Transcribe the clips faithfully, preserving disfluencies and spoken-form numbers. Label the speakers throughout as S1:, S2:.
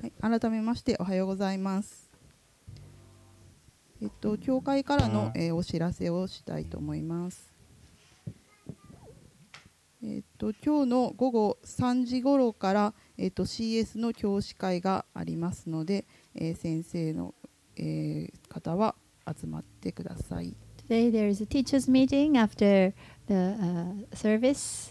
S1: はい、改めましておはようございます。えっと、教会からの、えー、お知らせをしたいと思います。えっと、今日の午後さんじ頃から、えっと、シーエス の教師会がありますので、えー、先生の、えー、方は集まってください。
S2: Today there is a teachers meeting after the uh, service.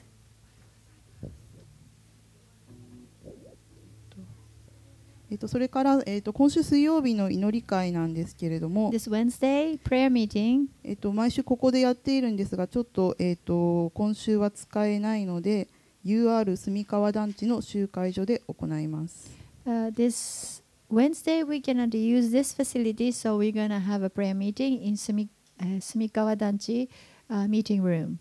S1: えっと、それから、えっと、今週水曜日の祈り会なんですけれども、
S2: This Wednesday prayer meeting.
S1: えっと、毎週ここでやっているんですが、ちょっと、えっと、今週は使えないので ユーアール 住川団地の集会所で行います。
S2: Uh, this Wednesday we cannot use this facility, so we're gonna have a prayer meeting in Sumi, uh, Sumikawa Danchi uh, meeting room.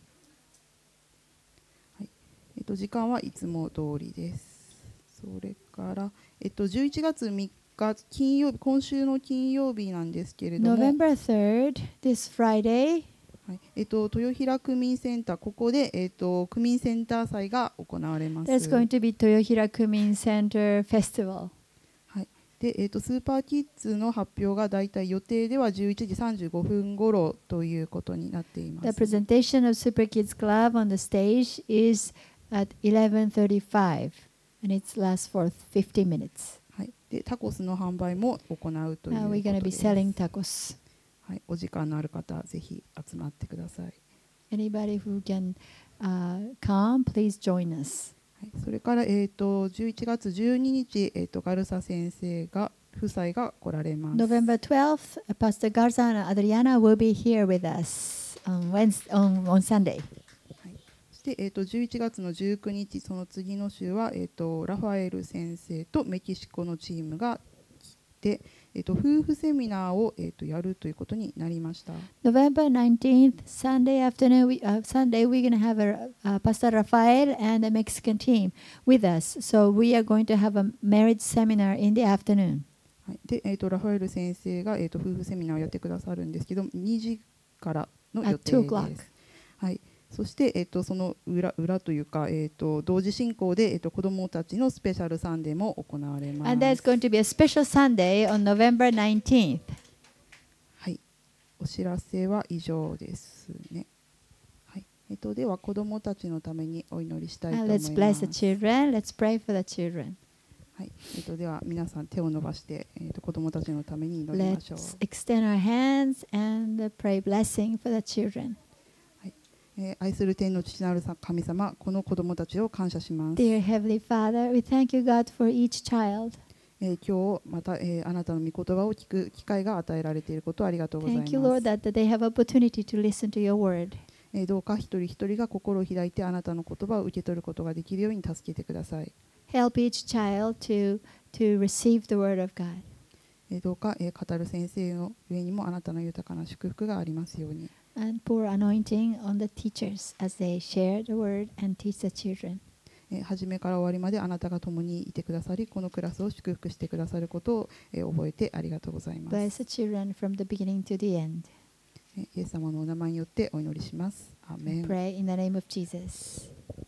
S1: はい、えっと、時間はいつも通りです。それから、えっと、じゅういちがつみっか金曜日、今週の金曜日なんですけれども、
S2: November third, this Friday,
S1: はい、えっと、豊平区民センター、ここで、えっと、区民センター祭が行われます。
S2: there's going to be Toyohira Kumin Center Festival.
S1: はい、で、えっと、スーパーキッズの発表がだいたい予定ではじゅういちじさんじゅうごふん頃ということになっていま
S2: The
S1: す。
S2: presentation of Super Kids Club on the stage is at eleven thirty-five, and it lasts for fifty minutes.
S1: はい、でタコスの販売も行うという
S2: Uh,
S1: こ
S2: we're
S1: と
S2: going to
S1: で
S2: be
S1: す。
S2: selling tacos.
S1: はい、お時間のある方ぜひ集まってください。
S2: Anybody who can uh, come, please join us.
S1: はい、それから、えー、とじゅういちがつじゅうににち、えー、とガルサ先生が夫妻が来られます。
S2: November twelfth, uh, Pastor Garza and Adriana will be here with us on Wednesday, on, on Sunday.
S1: はい、そして、えー、とじゅういちがつのじゅうくにち、その次の週は、えー、とラファエル先生とメキシコのチームが来て、えー、と夫婦セミナーを、えー、とやるということになりました。
S2: November nineteenth, Sunday afternoon, we, uh, Sunday we're going to have a, uh, Pastor Rafael and the Mexican team with us. So we are going to have a marriage seminar in the afternoon.
S1: はい、で、えー、とラファエル先生が、えー、と夫婦セミナーをやってくださるんですけど、にじからの予
S2: At
S1: 定
S2: two
S1: で
S2: o'clock.
S1: す。はい、そして、えー、とその 裏, 裏というか、えー、と同時進行で、えー、と子どもたちのスペシャルサンデーも行われます。
S2: And there's going to be a special Sunday on November nineteenth.
S1: はい、お知らせは以上ですね。はい、えー、とでは子どもたちのためにお祈りしたいと
S2: Uh,
S1: 思い
S2: let's
S1: ま
S2: bless
S1: す。
S2: the children. Let's pray for the children.
S1: はい、えー、とでは皆さん手を伸ばして、えー、と子どもたちのために祈りましょう。
S2: Let's extend our hands and pray blessing for the children.
S1: えー愛する天の父なる神様、この子どもたちを感謝します。
S2: Dear Heavenly Father, we thank you, God, for each child.
S1: えー今日また、えーあなたの御言葉を聞く機会が与えられていることをありがとうございます。
S2: Thank you, Lord, that they have opportunity to listen to your word.
S1: えーどうか一人一人が心を開いてあなたの言葉を受け取ることができるように助けてください。
S2: Help each child to, to receive the word of God.
S1: えーどうか、えー語る先生の上にもあなたの豊かな祝福がありますように。
S2: And pour anointing on the teachers as they share the word and teach the children.
S1: えー初めから終わりまであなたが共にいてくださり、このクラスを祝福してくださることを、えー覚えてありがとうございます。
S2: Bless the children from the beginning to the end.
S1: えーイエス様のお名前によってお祈りします。アーメン。
S2: Pray in the name of Jesus.